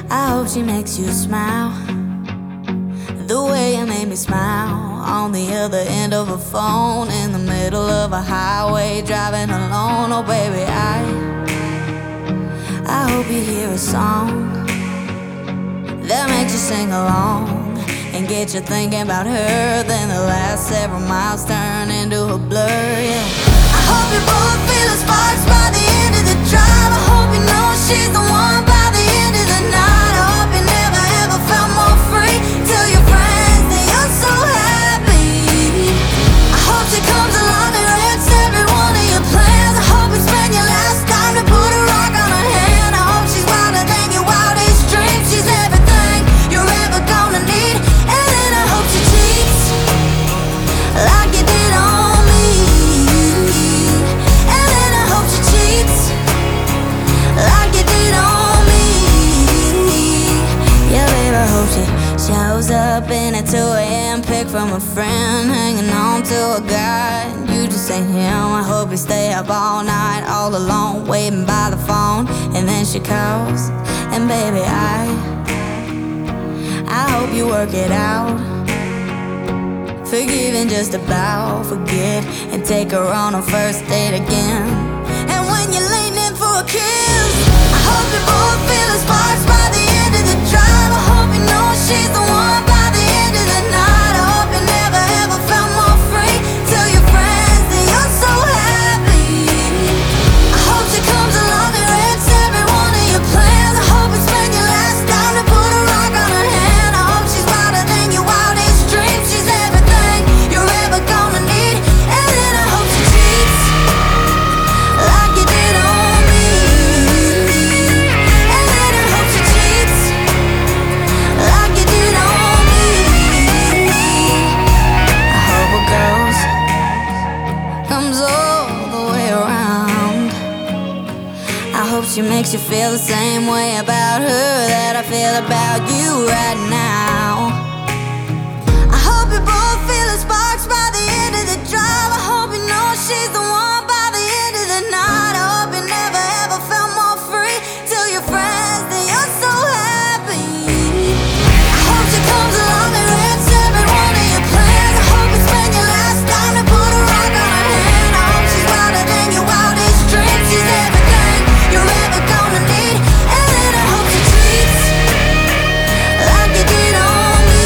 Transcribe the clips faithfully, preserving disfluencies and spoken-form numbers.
I hope she makes you smile the way you made me smile on the other end of a phone, in the middle of a highway, driving alone. Oh baby, I I hope you hear a song that makes you sing along and get you thinking about her. Then the last several miles turn into a blur, yeah. I hope you both feel the sparks by the end of the drive. I hope you know she's the one by the end of the night. I hope you never ever felt more free. Tell your friends that you're so happy. I hope she comes along and wrecks every one of your plans. I hope you spend your last time to put a rock on her hand. I hope she's wilder than your wildest dreams. She's everything you're ever gonna need. And then I hope she cheats like you did on me. And then I hope she cheats like you did on me. Yeah, babe, I hope she shows up in at two a m pick from a friend, hanging on to a guy. You just ain't him. I hope you stay up all night, all alone, waiting by the phone. And then she calls, and baby, I I hope you work it out. Forgive and just about forget, and take her on a first date again. And when you're leaning in for a kiss, I hope you both feel the sparks by the end of the drive. I hope you know she's the one by the end of the night. I hope you never ever felt more free. Tell your friends that you're so happy. I hope she comes along and wrecks every one of your plans. I hope you spend your last time to put a rock on her hand. I hope she's wilder than your wildest dreams. She's everything you're ever gonna need. And then I hope she cheats like you did on me. And then I hope she cheats like you did on me. I hope a ghost comes all the way around. I hope she makes you feel the same way about her that I feel about you right now. I hope you both feel the sparks by the end of the drive. I hope you know she's the one by the end of the night. I hope you never ever felt more free. Tell your friends that you're so happy. I hope she comes along and wrecks every one of your plans. I hope you spend your last time to put a rock on her hand. I hope she's wilder than your wildest dreams. She's everything you're ever gonna need. And then I hope she cheats like you did on me.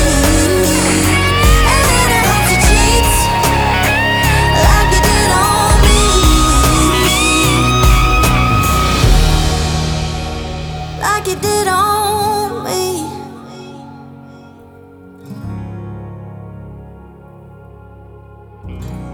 And then I hope she cheats like you did on me. Like you did on me.